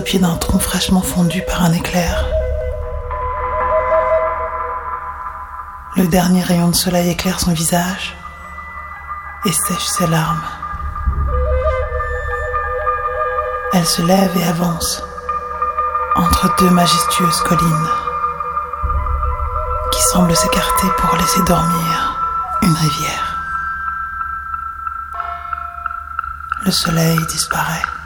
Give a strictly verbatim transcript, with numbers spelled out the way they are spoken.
au pied d'un tronc fraîchement fondu par un éclair. Le dernier rayon de soleil éclaire son visage et sèche ses larmes. Elle se lève et avance entre deux majestueuses collines qui semblent s'écarter pour laisser dormir une rivière. Le soleil disparaît.